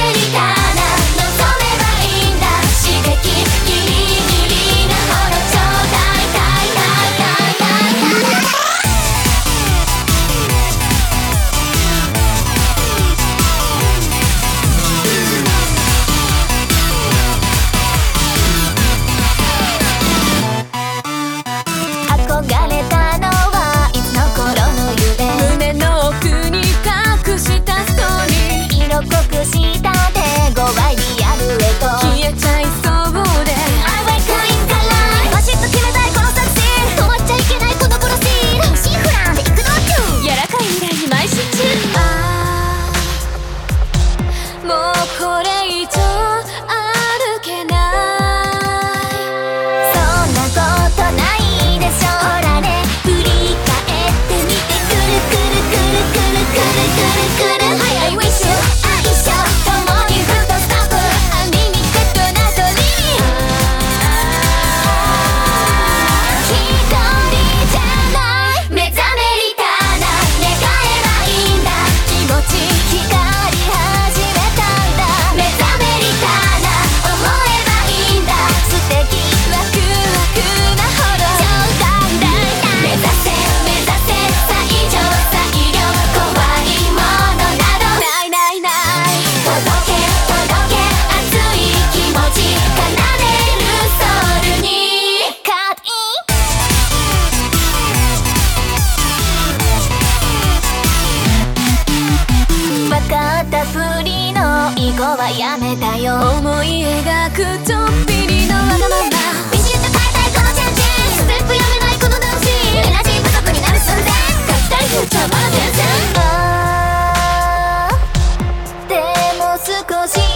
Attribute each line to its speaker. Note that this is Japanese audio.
Speaker 1: リかな望めばいいんだ刺激ギリギリなほどちょうだい憧れたのはいつの頃の夢胸の奥に隠したストーリー色濃くした手強いリアルへと消えちゃいそうで I wake up in color バシッと決めたいこの作戦止まっちゃいけないこのプロシードシンフランで行くの中柔らかい未来に邁進中もうこれ以上歩けないそんなことないでしょほらね振り返ってみてくるくるくるくるくるくるくる I wish you 愛しよう共にフットストップアンリミテッドな鳥一人じゃない目覚めりかな願えばいいんだ気持ち光り始めたんだ目覚めりかな思えばいいんだ素敵ワクワクなほどちょうだい目指せ目指せ最上最良怖いものなどないないない届け届け熱い気持ち奏でるソウルにカッイン分かったふりの囲碁はやめたよ思い描くちょっぴりのわがままビシッと変えたいこのチェンジステップやめないこのダンシンエナジー不足になる寸前書きたいフューチャーまだ全然でも少し